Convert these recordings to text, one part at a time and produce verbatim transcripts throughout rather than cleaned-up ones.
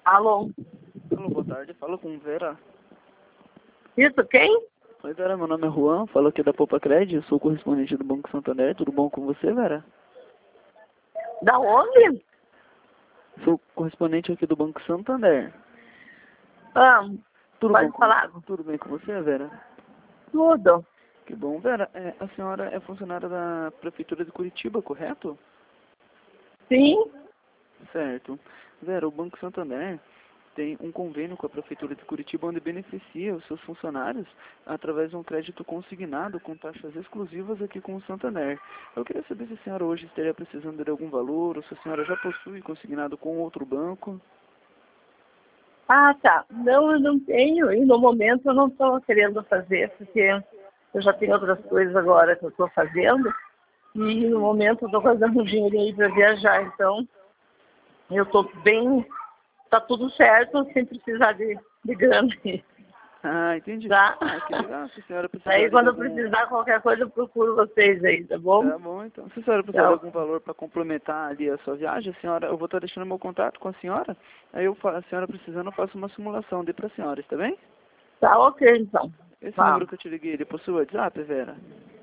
Alô? Alô, boa tarde. Falo com Vera. Isso, quem? Oi, Vera. Meu nome é Juan. Falo aqui da Poupa Cred. Eu sou correspondente do Banco Santander. Tudo bom com você, Vera? Da onde? Sou correspondente aqui do Banco Santander. Ah, Tudo pode bom com, falar. tudo bem com você, Vera? Tudo. Que bom. Vera, é, a senhora é funcionária da Prefeitura de Curitiba, correto? Sim? Certo. Vera, o Banco Santander tem um convênio com a Prefeitura de Curitiba onde beneficia os seus funcionários através de um crédito consignado com taxas exclusivas aqui com o Santander. Eu queria saber se a senhora hoje estaria precisando de algum valor ou se a senhora já possui consignado com outro banco. Ah, tá. Não, eu não tenho. E no momento eu não estou querendo fazer, porque eu já tenho outras coisas agora que eu estou fazendo. E no momento eu estou fazendo um dinheiro aí para viajar. Então, eu estou bem... Tá tudo certo, sem precisar de, de grana. Ah, entendi. Tá? Ah, que legal. Se a senhora precisar Aí de quando eu algum... precisar qualquer coisa, eu procuro vocês aí, tá bom? Tá bom, então. Se a senhora precisar de algum valor para complementar ali a sua viagem, a senhora, eu vou estar deixando meu contato com a senhora. Aí eu, fa- a senhora precisando, eu faço uma simulação. Dê para a senhora, está bem? Tá ok, então. Esse Tá. número que eu te liguei, ele possui WhatsApp, Vera?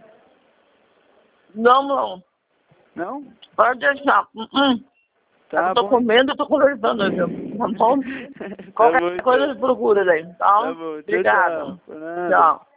Não, não. Não? Pode deixar. Uh -uh. Tá Eu tô bom. comendo, eu tô conversando, viu? Tá bom? Tá Qualquer bom, coisa então. me procura daí, tá? Tá bom. Tchau, Obrigada. tchau. Por nada. Tchau.